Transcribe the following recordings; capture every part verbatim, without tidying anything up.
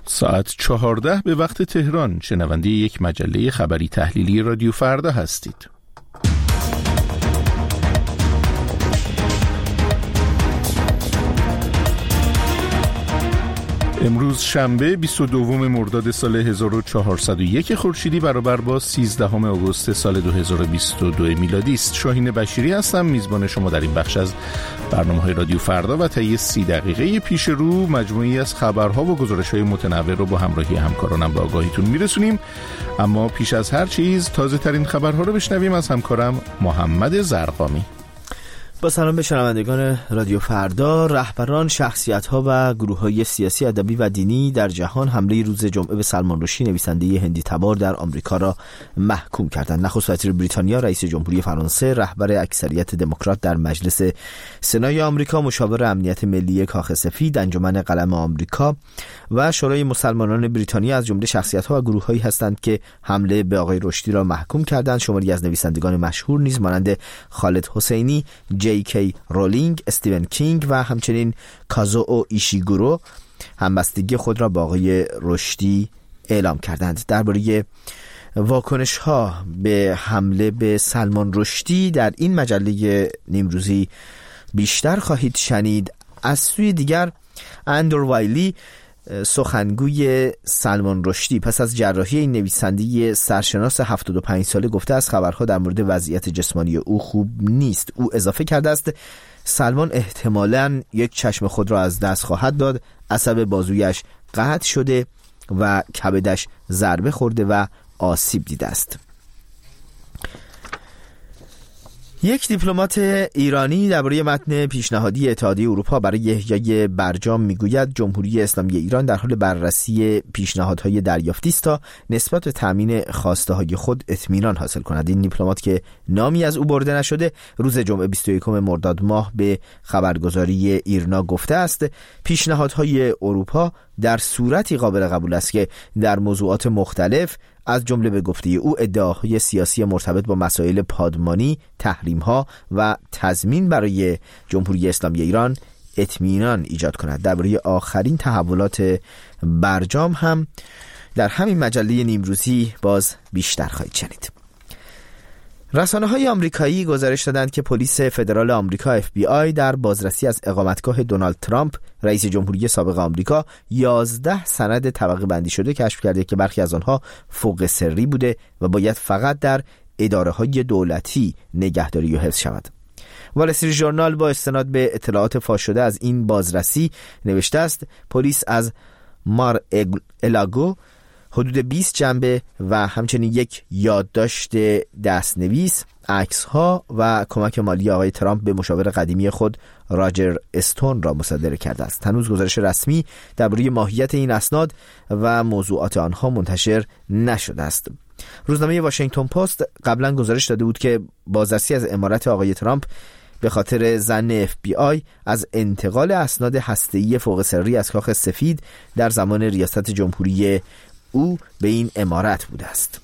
ساعت چهارده به وقت تهران. شنونده یک مجله خبری تحلیلی رادیو فردا هستید. امروز شنبه بیست و دوم مرداد سال هزار و چهارصد و یک خورشیدی برابر با سیزدهم آگوست سال دو هزار و بیست و دو میلادی است. شاهین بشیری هستم، میزبان شما در این بخش از برنامه‌های رادیو فردا و طی سی دقیقه پیش رو مجموعی از خبرها و گزارش‌های متنوع رو با همراهی همکارانم به آگاهیتون میرسونیم. اما پیش از هر چیز تازه ترین خبرها رو بشنویم از همکارم محمد زرقامی. با سلام به شنوندگان رادیو فردا. رهبران، شخصیت‌ها و گروه‌های سیاسی، ادبی و دینی در جهان حمله روز جمعه به سلمان رشدی نویسنده هندی تبار در آمریکا را محکوم کردند. نخست وزیر بریتانیا، رئیس جمهوری فرانسه، رهبر اکثریت دموکرات در مجلس سنای آمریکا، مشاور امنیت ملی کاخ سفید، انجمن قلم آمریکا و شورای مسلمانان بریتانیا از جمله شخصیت‌ها و گروه‌هایی هستند که حمله به آقای رشدی را محکوم کردند. شماری از نویسندگان مشهور نیز مانند خالد حسینی، جی کی رولینگ، استیون کینگ و همچنین کازوو ایشیگورو همبستگی خود را با آقای رشدی اعلام کردند. درباره واکنش‌ها به حمله به سلمان رشدی در این مجله نیمروزی بیشتر خواهید شنید. از سوی دیگر اندرو وایلی، سخنگوی سلمان رشدی، پس از جراحی این نویسنده سرشناس هفتاد و پنج ساله گفته است خبرها در مورد وضعیت جسمانی او خوب نیست. او اضافه کرده است سلمان احتمالاً یک چشم خود را از دست خواهد داد، عصب بازویش قطع شده و کبدش ضربه خورده و آسیب دیده است. یک دیپلمات ایرانی درباره متن پیشنهادی اتحادیه اروپا برای احیای برجام میگوید جمهوری اسلامی ایران در حال بررسی پیشنهادهای دریافتی است تا نسبت به تامین خواسته های خود اطمینان حاصل کند. این دیپلمات که نامی از او برده نشده روز جمعه بیست و یکم مرداد ماه به خبرگزاری ایرنا گفته است پیشنهادهای اروپا در صورتی قابل قبول است که در موضوعات مختلف از جمله به گفته او ادعاهای سیاسی مرتبط با مسائل پادمانی، تحریم‌ها و تضمین برای جمهوری اسلامی ایران اطمینان ایجاد کند. درباره آخرین تحولات برجام هم در همین مجله نیمروزی باز بیشتر خواهید شنید. رسانه‌های آمریکایی گزارش دادند که پلیس فدرال آمریکا اف بی آی در بازرسی از اقامتگاه دونالد ترامپ رئیس جمهوری سابق آمریکا یازده سند طبقه بندی شده کشف کرده که برخی از آنها فوق سری بوده و باید فقط در اداره‌های دولتی نگهداری و حفظ شود. وال استریت ژورنال با استناد به اطلاعات فاش شده از این بازرسی نوشته است پلیس از مار الاگو حدود بیست جنبه و همچنین یک یادداشت دستنویس، عکس‌ها و کمک مالی آقای ترامپ به مشاور قدیمی خود راجر استون را مصادره کرده است. هنوز گزارش رسمی درباره ماهیت این اسناد و موضوعات آنها منتشر نشده است. روزنامه واشنگتن پست قبلا گزارش داده بود که بازرسی از امارت آقای ترامپ به خاطر ظن اف بی آی از انتقال اسناد هسته‌ای فوق سری از کاخ سفید در زمان ریاست جمهوری او به این امارت بوده است.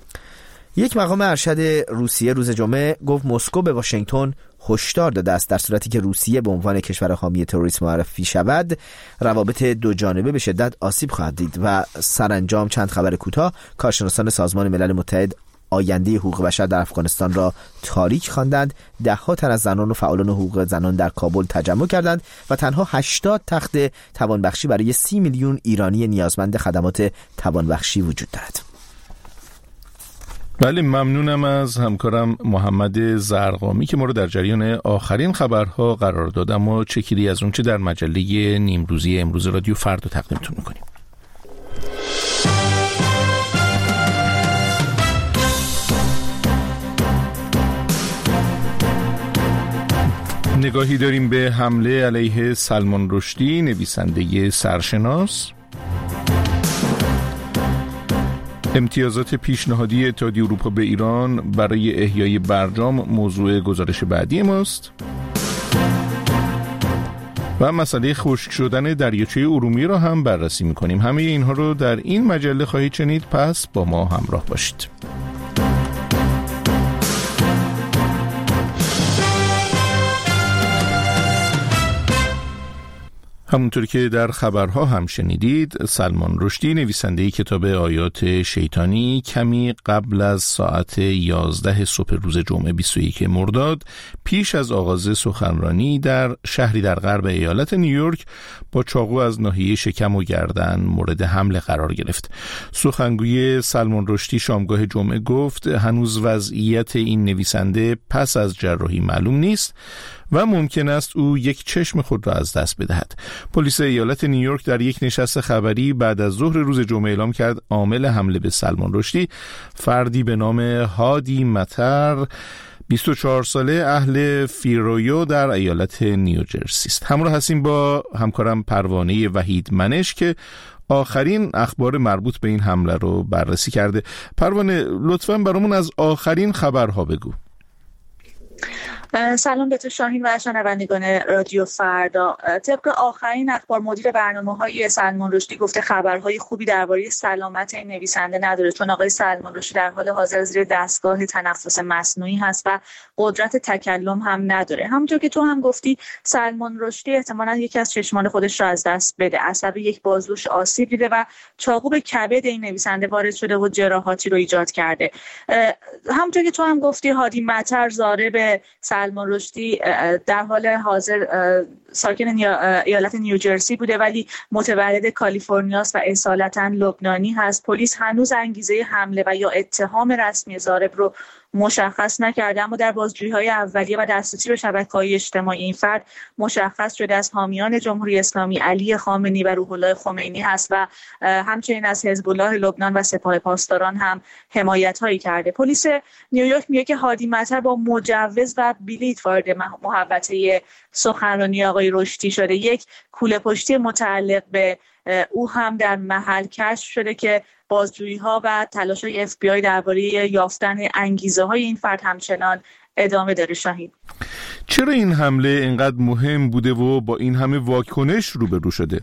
یک مقام ارشد روسیه روز جمعه گفت مسکو به واشنگتن هشدار داده است در صورتی که روسیه به عنوان کشور حامی تروریسم معرفی شود روابط دو جانبه به شدت آسیب خواهد دید. و سرانجام چند خبر کوتاه. کارشناسان سازمان ملل متحد آینده حقوق بشر در افغانستان را تاریک خواندند. ده ها تن از زنان و فعالان حقوق زنان در کابل تجمع کردند و تنها هشتاد تخت توانبخشی برای سی میلیون ایرانی نیازمند خدمات توانبخشی وجود دارد. بله، ممنونم از همکارم محمد زرقامی که ما رو در جریان آخرین خبرها قرار داد. اما چکیدی از اون چه در مجله نیمروزی امروز رادیو فردا تقدیمتون میکنیم. نگاهی داریم به حمله علیه سلمان رشدی نویسنده سرشناس. امتیازات پیشنهادی اتحادیه اروپا به ایران برای احیای برجام موضوع گزارش بعدی ماست. و مسئله خشک شدن دریاچه ارومیه را هم بررسی می‌کنیم. همه اینها رو در این مجله خواهید شنید، پس با ما همراه باشید. همونطور که در خبرها هم شنیدید، سلمان رشدی نویسنده کتاب آیات شیطانی کمی قبل از ساعت یازده صبح روز جمعه بیست و یکم مرداد پیش از آغاز سخنرانی در شهری در غرب ایالت نیویورک با چاقو از ناحیه شکم و گردن مورد حمله قرار گرفت. سخنگوی سلمان رشدی شامگاه جمعه گفت هنوز وضعیت این نویسنده پس از جراحی معلوم نیست و ممکن است او یک چشم خود را از دست بدهد. پلیس ایالت نیویورک در یک نشست خبری بعد از ظهر روز جمعه اعلام کرد عامل حمله به سلمان رشدی فردی به نام هادی مطر بیست و چهار ساله اهل فیرویو در ایالت نیوجرسی است. همراه هستیم با همکارم پروانه وحید منش که آخرین اخبار مربوط به این حمله رو بررسی کرده. پروانه، لطفاً برامون از آخرین خبرها بگو. سلام به تو شاهین و شنوندگان رادیو فردا. طبق آخرین اخبار مدیر برنامه‌های سلمان رشدی گفته خبرهای خوبی درباره سلامت این نویسنده نداره، چون آقای سلمان رشدی در حال حاضر زیر دستگاه تنفس مصنوعی هست و قدرت تکلم هم نداره. همونطور که تو هم گفتی سلمان رشدی احتمالاً یکی از چشمان خودش را از دست بده، عصب یک بازوش آسیب دیده و چاقو به کبد این نویسنده وارد شده و جراحاتی رو ایجاد کرده. همونطور که تو هم گفتی هادی مطر ضارب سلمان رشدی در حال حاضر ساکن ایالت نیوجرسی بوده ولی متولد کالیفرنیاست و اصالتا لبنانی هست. پلیس هنوز انگیزه حمله و یا اتهام رسمی ضارب رو مشخص نکرده، اما در بازجویی‌های اولیه و دسترسی به شبکه‌های اجتماعی این فرد مشخص شده از حامیان جمهوری اسلامی علی خامنه‌ای و روح الله خمینی هست و همچنین از حزب الله لبنان و سپاه پاسداران هم حمایت‌هایی کرده. پلیس نیویورک میگه که هادی مطر با مجوز و بلیط وارد محوطه سخنرانی آقای رشدی شده. یک کوله پشتی متعلق به او هم در محل کشف شده که بازجویی‌ها و تلاش‌های اف بی آی درباره یافتن انگیزه‌های این فرد همچنان ادامه داره. شاهین، چرا این حمله اینقدر مهم بوده و با این همه واکنش روبرو شده؟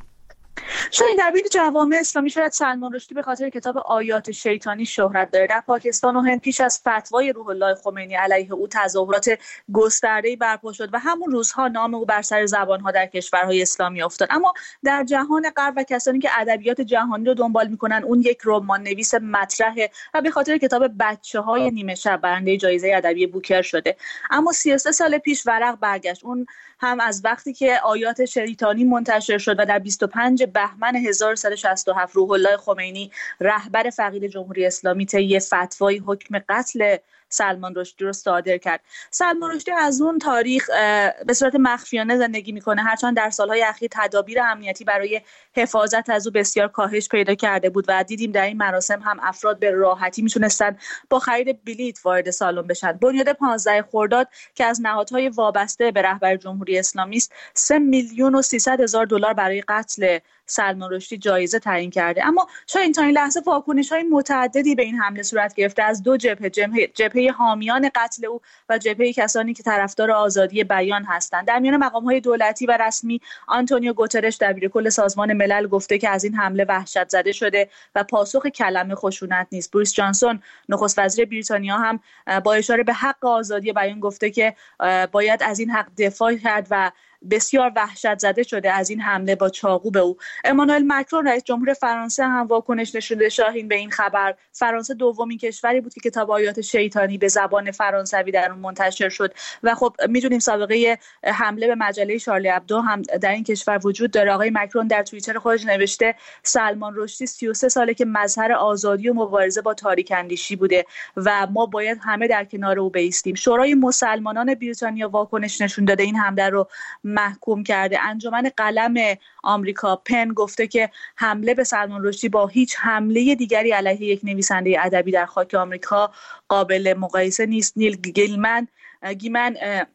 شاید در بین جوامع اسلامی شاید سلمان رشدی به خاطر کتاب آیات شیطانی شهرت داره. در پاکستان و هند پیش از فتوای روح الله خمینی علیه او تظاهرات گسترده‌ای برپا شد و همون روزها نام او بر سر زبان‌ها در کشورهای اسلامی افتاد. اما در جهان غرب و کسانی که ادبیات جهانی رو دنبال می‌کنن اون یک رمان نویس مطرحه و به خاطر کتاب بچه‌های نیمه شب برنده جایزه ادبی بوکر شده. اما سی و سه سال پیش ورق برگشت، اون هم از وقتی که آیات شیطانی منتشر شد و در بیست و پنج بهمن هزار و سیصد و شصت و هفت روح الله خمینی رهبر فقید جمهوری اسلامی طی فتوای حکم قتل سلمان رشدی رو صادر کرد. سلمان رشدی از اون تاریخ به صورت مخفیانه زندگی میکنه، هرچند در سالهای اخیر تدابیر امنیتی برای حفاظت از او بسیار کاهش پیدا کرده بود و دیدیم در این مراسم هم افراد به راحتی میتونستن با خرید بلیط وارد سالن بشن. بنیاد پانزده خرداد که از نهادهای وابسته به رهبر جمهوری اسلامی است سه میلیون و سیصد هزار دلار برای قتل سلمان رشدی جایزه تعیین کرده. اما شاید تا این لحظه واکنش‌های متعددی به این حمله صورت گرفته از دو جبهه، جبهه حامیان قتل او و جبهه کسانی که طرفدار آزادی بیان هستند. در میان مقام‌های دولتی و رسمی آنتونیو گوترش دبیرکل سازمان ملل گفته که از این حمله وحشت زده شده و پاسخ کلمه خشونت نیست. بوریس جانسون نخست وزیر بریتانیا هم با اشاره به حق آزادی بیان گفته که باید از این حق دفاع کرد و بسیار وحشت زده شده از این حمله با چاقو به او. امانوئل مکرون رئیس جمهور فرانسه هم واکنش نشونده. شاهین، به این خبر فرانسه دومین کشوری بود که کتاب آیات شیطانی به زبان فرانسوی در اون منتشر شد و خب میدونیم سابقه حمله به مجله شارلی ابدو هم در این کشور وجود داره. آقای مکرون در توییتر خودش نوشته سلمان رشدی سی و سه ساله که مظهر آزادی و مبارزه با تاریک اندیشی بوده و ما باید همه در کنار او بایستیم. شورای مسلمانان بریتانیا واکنش نشون داده، این حمله رو محکوم کرده. انجمن قلم آمریکا پن گفته که حمله به سلمان رشدی با هیچ حمله دیگری علیه یک نویسنده ادبی در خاک آمریکا قابل مقایسه نیست. نیل گیلمن گیمن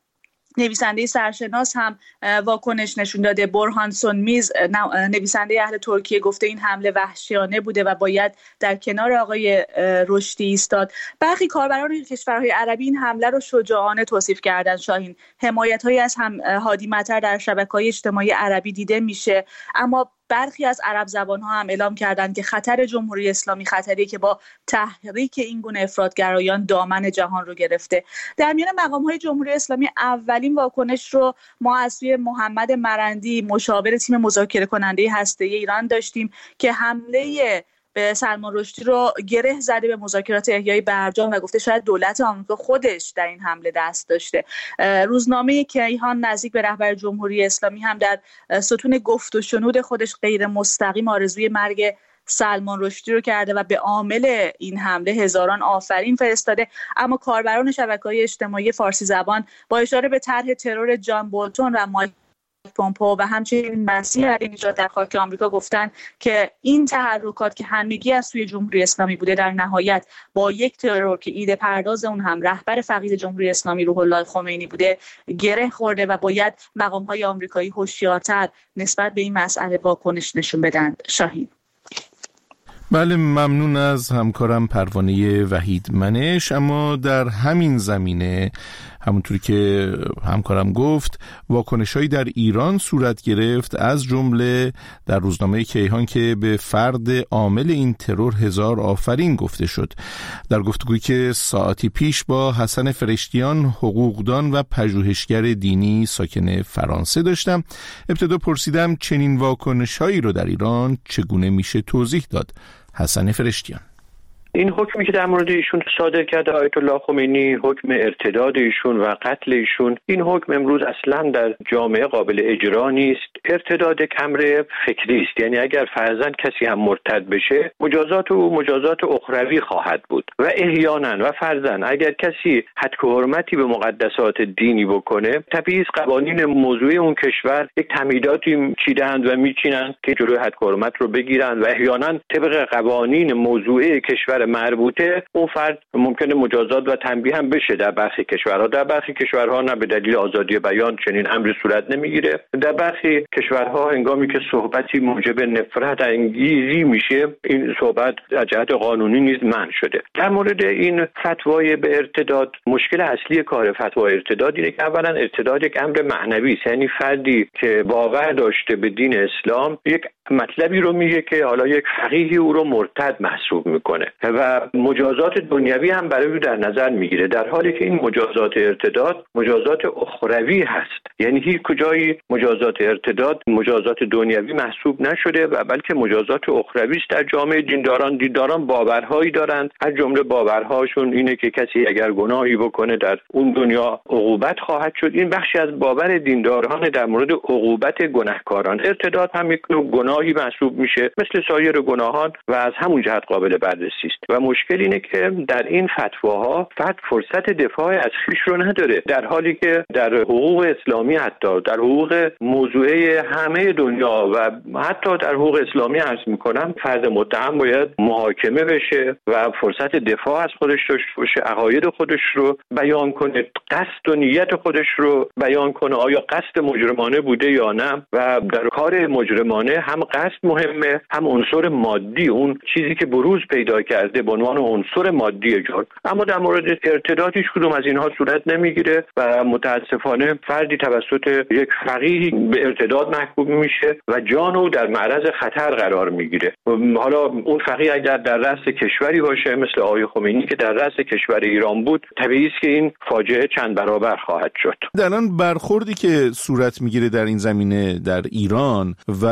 نویسنده سرشناس هم واکنش نشون داده. برهان سونمیز نویسنده اهل ترکیه گفته این حمله وحشیانه بوده و باید در کنار آقای رشدی ایستاد. برخی کاربران کشورهای عربی این حمله رو شجاعانه توصیف کردند. شاهین، حمایت‌هایی از هم هادی مطر در شبکه‌های اجتماعی عربی دیده میشه، اما برخی از عرب زبان‌ها هم اعلام کردند که خطر جمهوری اسلامی خطری که با تحریک این گونه افراطگرایان دامن جهان رو گرفته. در میان مقام‌های جمهوری اسلامی اولین واکنش رو ما از سوی محمد مرندی، مشاور تیم مذاکره کننده هسته‌ای ایران داشتیم که حمله به سلمان رشدی رو گره زده به مذاکرات احیای برجام و گفته شاید دولت آمریکا خودش در این حمله دست داشته. روزنامه کیهان نزدیک به رهبر جمهوری اسلامی هم در ستون گفت و شنود خودش غیر مستقیم آرزوی مرگ سلمان رشدی رو کرده و به عامل این حمله هزاران آفرین فرستاده. اما کاربران شبکه‌های اجتماعی فارسی زبان با اشاره به طرح ترور جان بولتون و مایک پومپو و همچنین مسیح علی نژاد در خاک آمریکا گفتن که این تحرکات که همگی از سوی جمهوری اسلامی بوده در نهایت با یک ترور که ایده پرداز اون هم رهبر فقید جمهوری اسلامی روح الله خمینی بوده گره خورده و باید مقام‌های آمریکایی هوشیارتر نسبت به این مسئله واکنش نشون بدن. شاهین. بله، ممنون از همکارم پروانه وحید منش. اما در همین زمینه همونطوری که همکارم گفت واکنش‌هایی در ایران صورت گرفت، از جمله در روزنامه کیهان که به فرد عامل این ترور هزار آفرین گفته شد. در گفتگویی که ساعتی پیش با حسن فرشتیان، حقوقدان و پژوهشگر دینی ساکن فرانسه داشتم، ابتدا پرسیدم چنین واکنش‌هایی رو در ایران چگونه میشه توضیح داد. حسن فرشتیان: این حکمی که در مورد ایشون صادر کرده آیت الله خمینی، حکم ارتداد ایشون و قتل ایشون، این حکم امروز اصلا در جامعه قابل اجرا نیست. ارتداد امر فکری است، یعنی اگر فرضاً کسی هم مرتد بشه مجازات او مجازات اخروی خواهد بود و احیانا و فرضاً اگر کسی حد و حرمتی به مقدسات دینی بکنه، طبیعی است قوانین موضوعی اون کشور یک تمهیداتی چیدند و میچینند که جلوی حد و حرمت رو بگیرند و احیانا طبق قوانین موضوعی کشور مربوطه اون فرد ممکنه مجازات و تنبیه هم بشه. در برخی کشورها در برخی کشورها نه به دلیل آزادی بیان چنین امری صورت نمیگیره. در برخی کشورها هنگامی که صحبتی موجب نفرت انگیزی میشه، این صحبت از جهت قانونی نیز منع شده. در مورد این فتوای به ارتداد، مشکل اصلی کار فتوای ارتداد اینه که اولا ارتداد یک امر معنوی است، یعنی فردی که باور داشته به دین اسلام یک مطلبی رو میگه که حالا یک فقیهی او رو مرتد محسوب میکنه و مجازات دنیوی هم برای او در نظر میگیره، در حالی که این مجازات ارتداد مجازات اخروی هست. یعنی هیچ کجایی مجازات ارتداد مجازات دنیوی محسوب نشده و بلکه مجازات اخروی است. در جامعه دینداران دینداران باورهایی دارند، از جمله باورهاشون اینه که کسی اگر گناهی بکنه در اون دنیا عقوبت خواهد شد. این بخشی از باور دینداران در مورد عقوبت گناهکاران. ارتداد هم یک نوع گناهی محسوب میشه مثل سایر گناهان و از همون جهت قابل بررسی است. و مشکل اینه که در این فتواها فرد فرصت دفاع از خویش رو نداره، در حالی که در حقوق اسلامی، حتی در حقوق موضوعی همه دنیا و حتی در حقوق اسلامی عرض میکنم، فرد متهم باید محاکمه بشه و فرصت دفاع از خودش داشته باشه، عقاید خودش رو بیان کنه، قصد و نیت خودش رو بیان کنه، آیا قصد مجرمانه بوده یا نه. و در کار مجرمانه هم قصد مهمه، هم عنصر مادی، اون چیزی که بروز پیدا کرده به عنوان عنصر مادی جرم. اما در مورد ارتداد هیچ کدوم از اینها صورت نمیگیره و متاسفانه فردی توسط یک فقیه به ارتداد محکوم میشه و جان او در معرض خطر قرار میگیره. حالا اون فقیه اگر در رأس کشوری باشه مثل آقای خمینی که در رأس کشور ایران بود، طبیعی است که این فاجعه چند برابر خواهد شد. در آن برخوردی که صورت میگیره در این زمینه در ایران و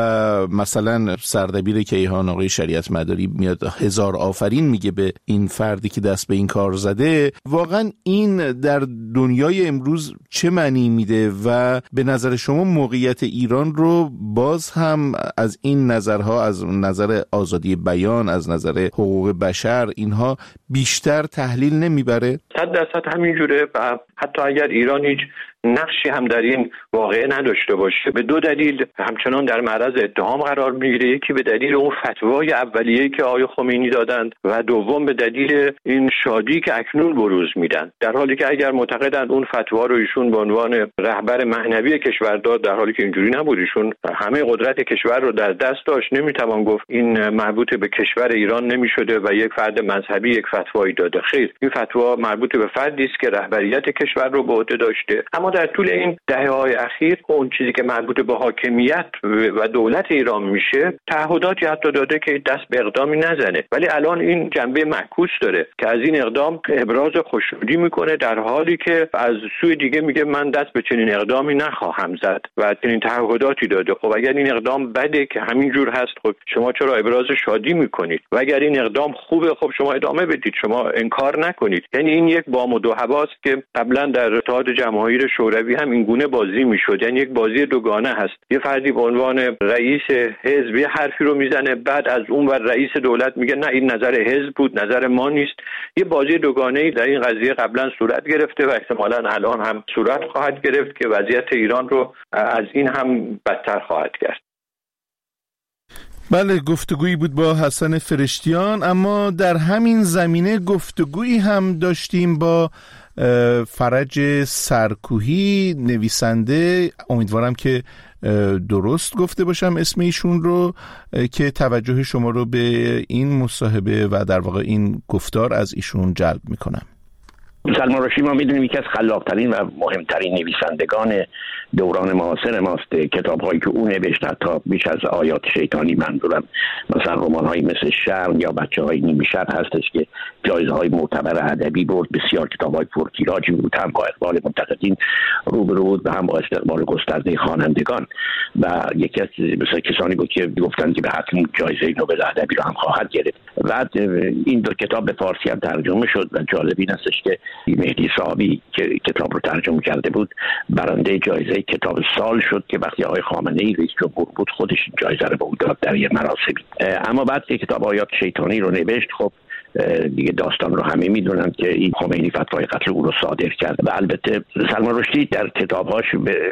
مثلا سردبیر کیهان آقای شریعت مداری میاد هزار آفرین میگه به این فردی که دست به این کار زده، واقعا این در دنیای امروز چه معنی میده و به نظر شما موقعیت ایران رو باز هم از این نظرها، از نظر آزادی بیان، از نظر حقوق بشر، اینها بیشتر تحلیل نمیبره؟ صد درصد همینجوره و حتی اگر ایران هیچ نقشی هم در این واقعه نداشته باشه، به دو دلیل همچنان در معرض اتهام قرار میگیره. یکی به دلیل اون فتوای اولیه‌ای که آقای خمینی دادند و دوم به دلیل این شادی که اکنون بروز میدن، در حالی که اگر معتقدند اون فتوا رو ایشون به عنوان رهبر معنوی کشور داد، در حالی که اینجوری نبود. ایشون همه قدرت کشور رو در دست داشت، نمیتوان گفت این مربوط به کشور ایران نمیشده و یک فرد مذهبی یک فتوایی داده. خیر، این فتوا مربوط به فردی است که رهبریت کشور رو به عهده داشته. اما در طول این دهه‌های اخیر اون چیزی که مربوط به حاکمیت و دولت ایران میشه تعهداتی حتی داده که دست به اقدامی نزنه، ولی الان این جنبه معکوس داره که از این اقدام ابراز خوشنودی میکنه در حالی که از سوی دیگه میگه من دست به چنین اقدامی نخواهم زد و چنین تعهداتی داده. خب اگر این اقدام بده که همین جور هست، خب شما چرا ابراز شادی میکنید؟ و اگر این اقدام خوبه، خب شما ادامه بدید، شما انکار نکنید. یعنی این یک بام و دو هواست که قبلا در اتحاد جماهیر شوروی هم این گونه بازی میشد، یعنی یک بازی دوگانه هست. یه فردی به عنوان رئیس حزب یه حرفی رو میزنه، بعد از اون ور رئیس دولت میگه نه این نظر حزب بود، نظر ما نیست. یه بازی دوگانه‌ای در این قضیه قبلا صورت گرفته و احتمالاً الان هم صورت خواهد گرفت که وضعیت ایران رو از این هم بدتر خواهد کرد. بله، گفتگویی بود با حسن فرشتیان. اما در همین زمینه گفتگویی هم داشتیم با فرج سرکوهی، نویسنده، امیدوارم که درست گفته باشم اسم ایشون رو، که توجه شما رو به این مصاحبه و در واقع این گفتار از ایشون جلب میکنم. سلمان رشدی ما میدونیم یکی از خلاقترین و مهمترین نویسندگان دوران معاصر ماست. کتاب‌هایی که اون نوشت تا بیش از آیات شیطانی، منظورم مثلا رمان‌هایی مثل شرم یا بچه‌های نیمه شب هستش که جایزه‌های معتبر ادبی برد. بسیار کتاب‌های پرتیراژی بود، هم با اقبال منتقدین روبرو بود و هم با استقبال گسترده خوانندگان. و یکی از مثلا کسانی بود که گفتن که به حتم جایزه نوبل ادبی رو هم خواهد گرفت. و این دو کتاب به فارسی هم ترجمه شد و جالب این استش که مهدی صاحبی که کتاب رو ترجمه کرده بود برنده جایزه کتاب سال شد که وقتی آقای خامنه‌ای رئیس جمهور بود خودش جایزه رو به او داد در یه مراسمی. اما بعد که کتاب آیات شیطانی رو نوشت، خب دیگه داستان رو همه میدونن که این خمینی فتوای قتل او رو صادر کرد. و البته سلمان رشدی در کتاب‌هاش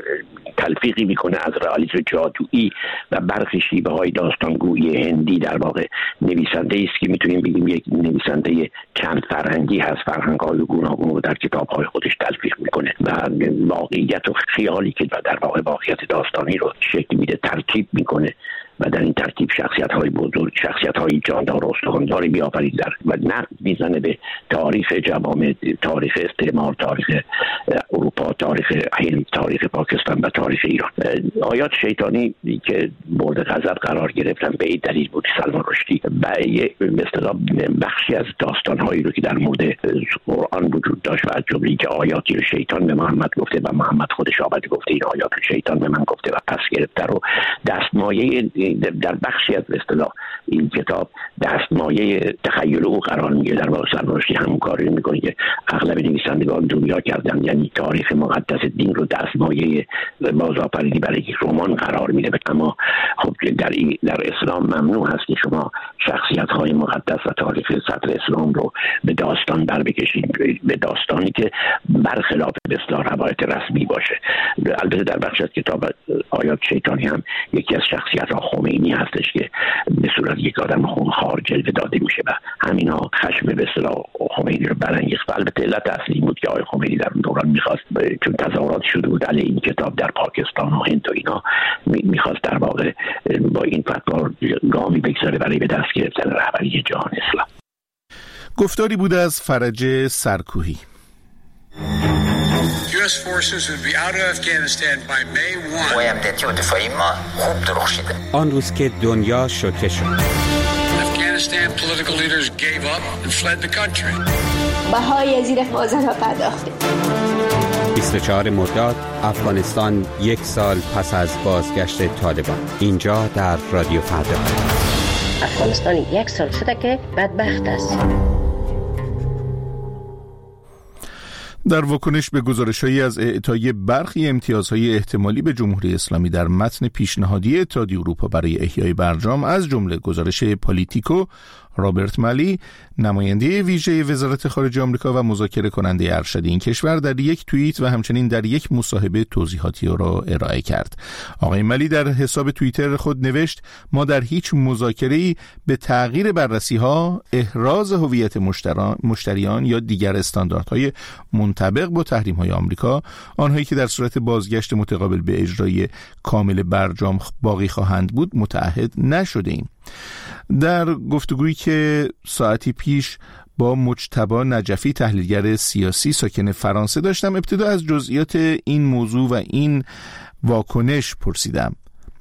تلفیقی میکنه از رئالیسم جادویی و برخی شیوه‌های داستانگویی هندی. در واقع نویسنده است که میتونیم بگیم یک نویسنده چند فرهنگی هست، فرهنگ‌های گوناگون رو در کتاب‌های خودش تلفیق میکنه و واقعیت و خیالی که در واقع واقعیت داستانی رو شکل میده ترکیب میکنه و در این ترکیب شخصیت‌های بزرگ، شخصیت‌های جاندار و استخوان‌داری می‌آفرید و نقد میزنه به تاریخ جوامع، تاریخ استعمار، تاریخ اروپا، تاریخ هند، تاریخ پاکستان و تاریخ ایران. آیات شیطانی که مورد غضب قرار گرفتن به این دلیل بود سلمان رشدی به اصطلاح بخشی از داستان‌هایی رو که در مورد قرآن وجود داشت و از جمله که آیاتی رو شیطان به محمد گفته و محمد خودش آمده گفته این آیات رو شیطان به من گفته و پس گرفته رو دستمایه در بخشی از اصطلاح این کتاب دستمایه تخیل او قرار میگیره. در واقع سلمان رشدی همون کاری میکنه که اغلب نویسندگان دنیا کردن، یعنی تاریخ مقدس دین رو دستمایه بازآفرینی برای یک رمان قرار میده. اما خب در در اسلام ممنوع هست که شما شخصیت‌های مقدس و تاریخ صدر اسلام رو به داستان بر بکشید، به داستانی که برخلاف به اصطلاح روایت رسمی باشه. البته در بخش از کتاب آیات شیطانی هم یکی از شخصیت‌ها خمینی هستش که به صورت یک آدم خونخوار جلوه داده میشه و همینا خشم به اصطلاح خمینی رو برانگیخت. البته علت اصلی بود که آقای خمینی در اون دوران میخواست، چون تظاهرات شده بود علیه این کتاب در پاکستان و هند و اینا، میخواست در واقع با این فتوا گامی بگذاره برای به دست گرفتن رهبری جهان اسلام. گفتاری بود از فرج سرکوهی. U S forces would be out of Afghanistan by May first. وحدتی و دفاعی ما خوب درخشیده. آن روز که دنیا شوکه شد. Afghanistan political leaders gave up and fled the country. بهای زیر فاضلاب پرداختیم. بیست و چهارم مرداد افغانستان یک سال پس از بازگشت طالبان. اینجا در رادیو فردا. افغانستان یک سال شده که بدبخت است. در واکنش به گزارش‌هایی از اعطای برخی امتیازهای احتمالی به جمهوری اسلامی در متن پیشنهادی اتحادیه اروپا برای احیای برجام، از جمله گزارش پالیتیکو، رابرت مالی، نماینده ویژه وزارت خارجه آمریکا و مذاکره کننده ارشد این کشور، در یک توییت و همچنین در یک مصاحبه توضیحاتی را ارائه کرد. آقای مالی در حساب توییتر خود نوشت: ما در هیچ مذاکره‌ای به تغییر بررسی‌ها، احراز هویت مشتریان یا دیگر استانداردهای منطبق با تحریم‌های آمریکا، آنهایی که در صورت بازگشت متقابل به اجرای کامل برجام باقی خواهند بود، متعهد نشده‌ایم. در گفتگویی که ساعتی پیش با مجتبی نجفی تحلیلگر سیاسی ساکن فرانسه داشتم، ابتدا از جزئیات این موضوع و این واکنش پرسیدم.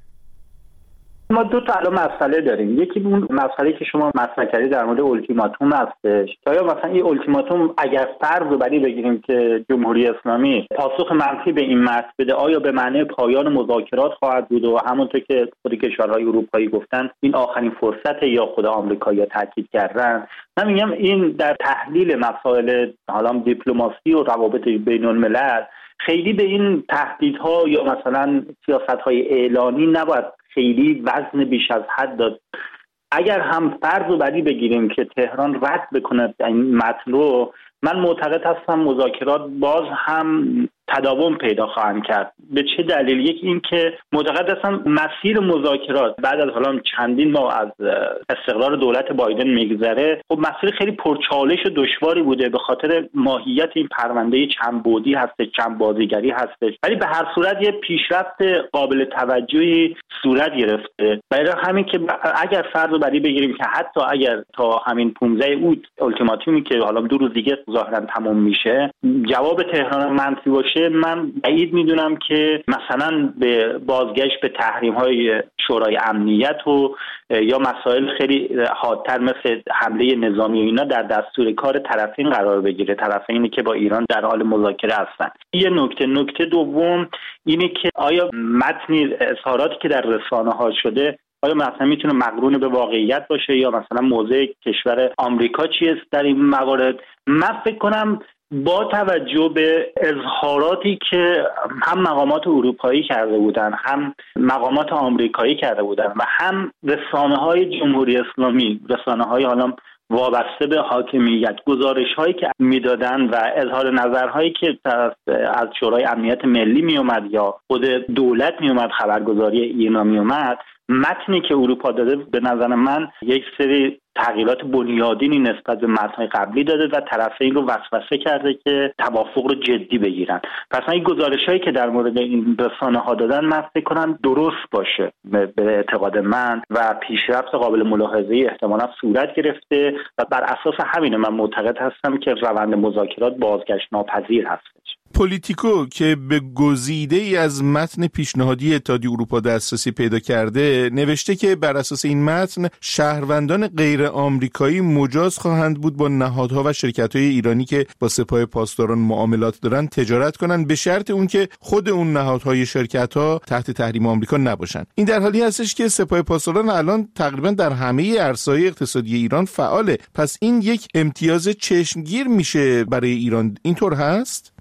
ما دو تا الان مسئله داریم. یکی اون مسئله که شما مطرح کردید در مورد التیماتوم هستش. آیا مثلا این التیماتوم اگر فرض رو بری بگیریم که جمهوری اسلامی پاسخ منفی به این متن بده، آیا به معنی پایان مذاکرات خواهد بود و همونطور که خود کشورهای اروپایی گفتن این آخرین فرصت یا خود آمریکایی‌ها تاکید کردن؟ من میگم این در تحلیل مسائل حالا دیپلماسی و روابط بین الملل خیلی به این تهدیدها یا مثلا سیاست‌های اعلانی نباید خیلی وزن بیش از حد داد. اگر هم فرض رو بدی بگیریم که تهران رد بکنه این متن رو، من معتقد هستم مذاکرات باز هم تداوم پیدا خواهند کرد. به چه دلیل؟ یکی این که معتقد هستم مسیر مذاکرات بعد از حالا چندین ماه از استقرار دولت بایدن میگذره، خب مسیر خیلی پرچالش و دشواری بوده به خاطر ماهیت این پرونده چند بعدی هستش، چند بازیگری هستش، ولی به هر صورت یه پیشرفت قابل توجهی صورت گرفته. برای همین که اگر فرض بری بگیریم که حتی اگر تا همین پانزده اوت التیماتومی که حالا دو روز دیگه ظاهرا تمام میشه جواب تهران منفی باشه، من بعید میدونم که مثلا به بازگشت به تحریم‌های شورای امنیت و یا مسائل خیلی حادتر مثل حمله نظامی و اینا در دستور کار طرفین قرار بگیره، طرفینی که با ایران در حال مذاکره هستن. یه نکته نکته دوم اینه که آیا متن اظهاراتی که در رسانه‌ها شده آیا مثلا میتونه مقرون به واقعیت باشه یا مثلا موضع کشور آمریکا چیه در این موارد؟ من فکر کنم با توجه به اظهاراتی که هم مقامات اروپایی کرده بودن، هم مقامات آمریکایی کرده بودن و هم رسانه‌های جمهوری اسلامی، رسانه‌های حالا وابسته به حاکمیت، گزارش‌هایی که میدادن و اظهار نظرهایی که از شورای امنیت ملی میومد یا خود دولت میومد، خبرگزاری ایرنا میومد، متنی که اروپا داده به نظر من یک سری تغییرات بنیادینی نسبت به متن‌های قبلی داده و طرفین رو وسوسه کرده که توافق رو جدی بگیرن. پس این گزارش‌هایی که در مورد این رسانه‌ها دادن من فکر کنم درست باشه به اعتقاد من و پیشرفت قابل ملاحظه‌ای احتمالاً صورت گرفته و بر اساس همین من معتقد هستم که روند مذاکرات بازگشت ناپذیر هستش. پولیتیکو که به گزیده ای از متن پیشنهادی اتحادیه اروپا دسترسی پیدا کرده نوشته که بر اساس این متن شهروندان غیر آمریکایی مجاز خواهند بود با نهادها و شرکت‌های ایرانی که با سپاه پاسداران معاملات دارن تجارت کنند به شرط اون که خود اون نهادهای شرکت‌ها تحت تحریم آمریکا نباشن. این در حالی هستش که سپاه پاسداران الان تقریبا در همه عرصه‌های اقتصادی ایران فعاله. پس این یک امتیاز چشمگیر میشه برای ایران. اینطور هست؟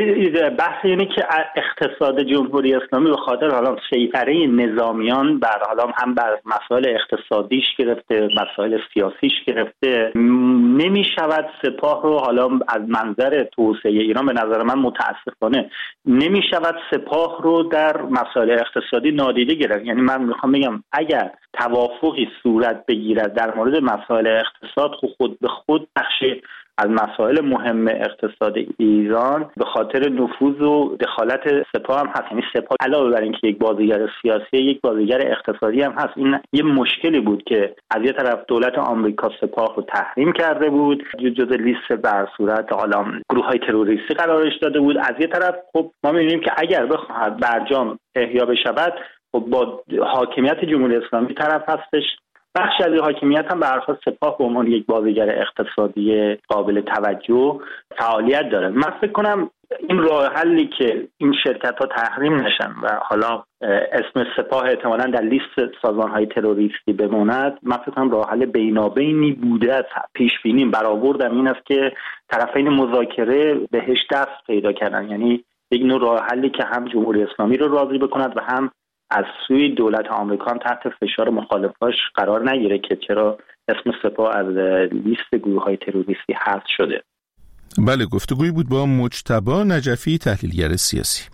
بحث اینه که اقتصاد جمهوری اسلامی به خاطر حالا سیطره نظامیان بر حالا هم بر مسائل اقتصادیش گرفته، مسائل سیاسیش گرفته، نمی شود سپاه رو حالا از منظر توسعه ایران به نظر من متاسفانه نمی شود سپاه رو در مسائل اقتصادی نادیده گرفت. یعنی من میخوام بگم اگر توافقی صورت بگیرد در مورد مسائل اقتصاد خود به خود بخش از مسائل مهم اقتصاد ایران به خاطر نفوذ و دخالت سپاه هم هست. یعنی سپاه علاوه بر اینکه یک بازیگر سیاسی یک بازیگر اقتصادی هم هست. این یه مشکلی بود که از یه طرف دولت آمریکا سپاه رو تحریم کرده بود، جزء لیست بر صورت حالا گروه‌های تروریستی قرارش داده بود. از یه طرف خب ما می‌بینیم که اگر بخواهد برجام احیا بشود خب با حاکمیت جمهوری اسلامی طرف هستش. بخش از حاکمیت هم به هر حال سپاه به عنوان یک بازیگر اقتصادی قابل توجه فعالیت داره. من فکر کنم این راه حلی که این شرکت‌ها تحریم نشن و حالا اسم سپاه احتمالاً در لیست سازمان‌های تروریستی بماند، من فکر کنم راه حل بینابینی بوده است. پیش بینی برآوردم این است که طرفین مذاکره بهش دست پیدا کردن، یعنی یک نوع راه حلی که هم جمهوری اسلامی رو راضی بکند و هم از سوی دولت آمریکا هم تحت فشار مخالفاش قرار نگیره که چرا اسم سپاه از لیست گروه‌های تروریستی حذف شده. بله، گفتگویی بود با مجتبی نجفی تحلیلگر سیاسی.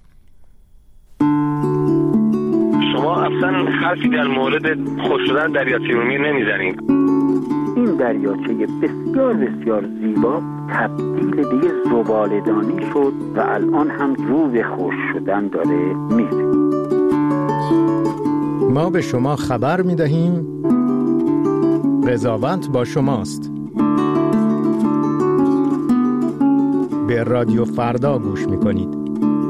شما اصلا حرفی در مورد خوش شدن دریاچه ارومیه نمیزنید. این دریاچه بسیار بسیار زیبا تبدیل به یه زباله‌دانی شد و الان هم رو به خوش شدن داره میره. ما به شما خبر می‌دهیم قضاوت با شماست. به رادیو فردا گوش میکنید.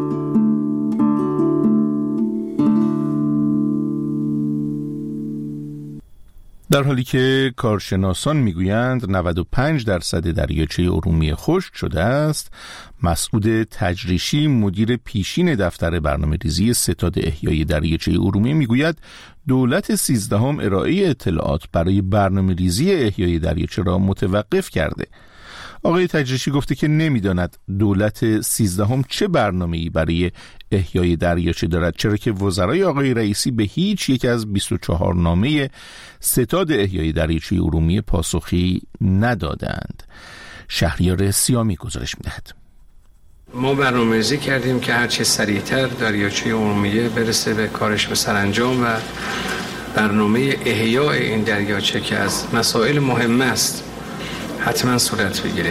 در حالی که کارشناسان میگویند نود و پنج درصد دریاچه ارومیه خشک شده است، مسعود تجریشی مدیر پیشین دفتر برنامه‌ریزی ستاد احیای دریاچه ارومیه میگوید دولت سیزدهم ارائه اطلاعات برای برنامه‌ریزی احیای دریاچه را متوقف کرده. آقای تجریشی گفته که نمیداند دولت سیزدهم چه برنامه‌ای برای احیای دریاچه دارد، چرا که وزرای آقای رئیسی به هیچ یک از بیست و چهار نامه ستاد احیای دریاچه ارومیه پاسخی ندادند. شهریار سیامی گزارش می‌دهد. ما برنامه‌ریزی کردیم که هرچه سریعتر دریاچه ارومیه برسه به کارش به سرانجام و برنامه احیای این دریاچه که از مسائل مهم است حتما صورت بگیره.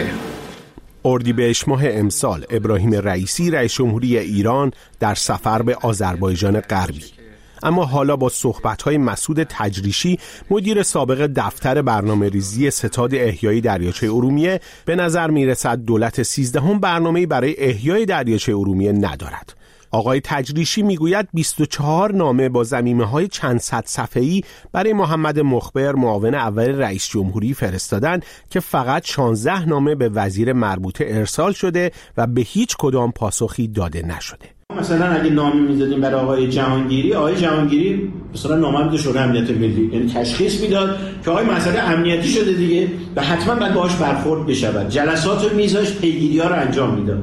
اردیبهشت ماه امسال ابراهیم رئیسی رئیس جمهوری ایران در سفر به آذربایجان غربی، اما حالا با صحبت‌های مسعود تجریشی مدیر سابق دفتر برنامه‌ریزی ستاد احیای دریاچه ارومیه به نظر می‌رسد دولت سیزدهم برنامه‌ای برای احیای دریاچه ارومیه ندارد. آقای تجریشی میگوید بیست و چهار نامه با ضمیمه‌های چند صد صفحه‌ای برای محمد مخبر معاون اول رئیس جمهوری فرستادن که فقط شانزده نامه به وزیر مربوطه ارسال شده و به هیچ کدام پاسخی داده نشده. مثلا اگه نامه می‌دادیم برای آقای جهانگیری، آقای جهانگیری مثلا نامه می‌داد شورای امنیت ملی، یعنی تشخیص میداد که آقای مسئله امنیتی شده دیگه و حتما باید باهاش برخورد بشه. جلسات رو می‌ذاشت، پیگیری‌ها رو انجام میداد.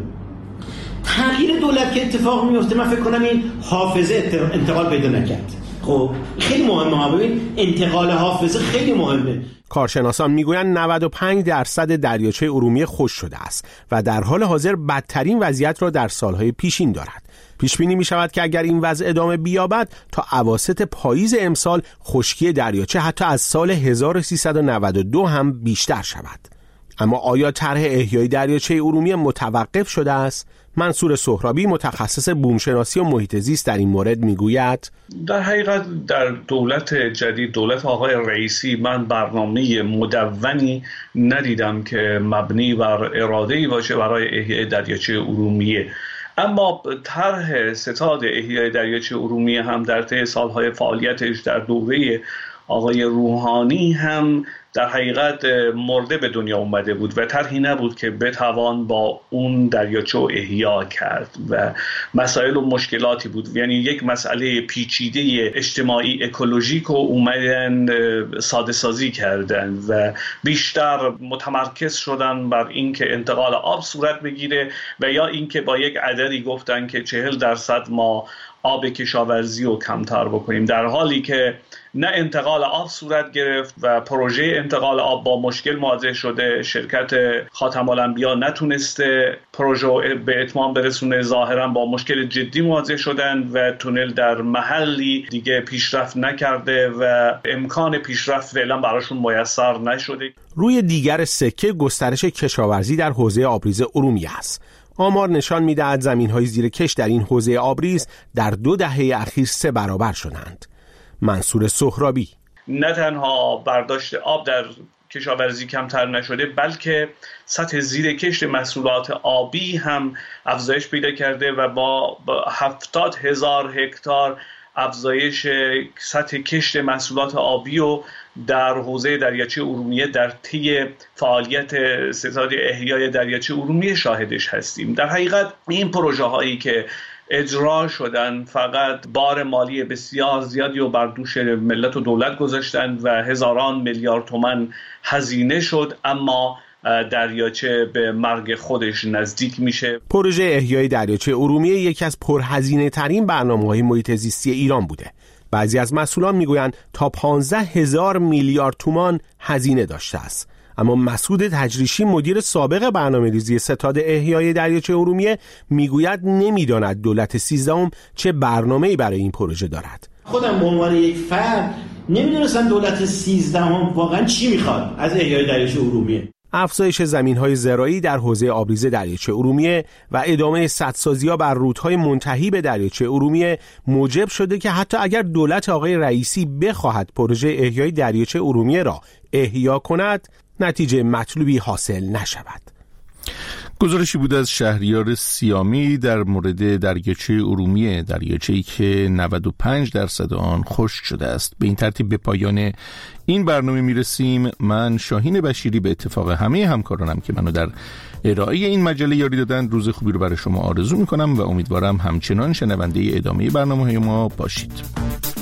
تغییر دولت که اتفاق میفته، من فکر کنم این حافظه انتقال پیدا نکرد. خب خیلی مهمه، ببین انتقال حافظه خیلی مهمه. کارشناسان میگویند نود و پنج درصد دریاچه ارومیه خشک شده است و در حال حاضر بدترین وضعیت را در سالهای پیشین دارد. پیش بینی می شود که اگر این وضع ادامه بیابد تا اواسط پاییز امسال خشکی دریاچه حتی از سال هزار و سیصد و نود و دو هم بیشتر شود. اما آیا طرح احیای دریاچه ارومیه متوقف شده است؟ منصور سهرابی متخصص بومشناسی و محیط زیست در این مورد میگوید در حقیقت در دولت جدید، دولت آقای رئیسی، من برنامه مدونی ندیدم که مبنی بر اراده‌ای باشه برای احیای دریاچه ارومیه. اما طرح ستاد احیای دریاچه ارومیه هم در طی سالهای فعالیتش در دوره آقای روحانی هم در حقیقت مرده به دنیا اومده بود و طرحی نبود که بتوان با اون دریاچه احیا کرد و مسائل و مشکلاتی بود. یعنی یک مسئله پیچیده اجتماعی اکولوژیک رو اومدن ساده سازی کردن و بیشتر متمرکز شدن بر این که انتقال آب صورت بگیره و یا این که با یک عددی گفتن که چهل درصد ما آب کشاورزی رو کمتر بکنیم، در حالی که نه انتقال آب صورت گرفت و پروژه انتقال آب با مشکل مواجه شده. شرکت خاتم الانبیا نتونسته پروژه به اتمام برسونه، ظاهرا با مشکل جدی مواجه شدن و تونل در محلی دیگه پیشرفت نکرده و امکان پیشرفت فعلا براشون میسر نشده. روی دیگر سکه گسترش کشاورزی در حوزه آبریز ارومیه است. آمار نشان می‌دهد زمین‌های زیر کش در این حوزه آبریز در دو دهه اخیر سه برابر شدند. منصور سهرابی نه تنها برداشت آب در کشاورزی کمتر نشده، بلکه سطح زیر کشت محصولات آبی هم افزایش پیدا کرده و با هفتاد هزار هکتار افزایش سطح کشت محصولات آبی و در حوزه دریاچه ارومیه در طی فعالیت ستاد احیای دریاچه ارومیه شاهدش هستیم. در حقیقت این پروژه هایی که اجرا شدن فقط بار مالی بسیار زیادی رو بر دوش ملت و دولت گذاشتن و هزاران میلیارد تومان هزینه شد، اما دریاچه به مرگ خودش نزدیک میشه. پروژه احیای دریاچه ارومیه یکی از پرهزینه ترین برنامه‌های محیط زیستی ایران بوده. بعضی از مسئولان میگویند تا پانزده هزار میلیارد تومان هزینه داشته است. اما مسعود تجریشی مدیر سابق برنامه‌ریزی ستاد احیای دریاچه ارومیه میگوید نمیداند دولت سیزدهم چه برنامه‌ای برای این پروژه دارد. خودم به عنوان یک فرد نمیدونستم دولت سیزدهم واقعا چی میخواد از احیای دریاچه ارومیه. افزایش زمین‌های زراعی در حوزه آبریز دریاچه ارومیه و ادامه سدسازی‌ها بر رودهای منتهی به دریاچه ارومیه موجب شده که حتی اگر دولت آقای رئیسی بخواهد پروژه احیای دریاچه ارومیه را احیا کند، نتیجه مطلوبی حاصل نشود. گزارشی بود از شهریار سیامی در مورد دریاچه ارومیه، دریاچه‌ای که نود و پنج درصد آن خشک شده است. به این ترتیب به پایان این برنامه میرسیم. من شاهین بشیری به اتفاق همه همکارانم که منو در ارائه این مجله یاری دادن روز خوبی رو برای شما آرزو میکنم و امیدوارم همچنان شنونده ادامه برنامه‌های ما باشید.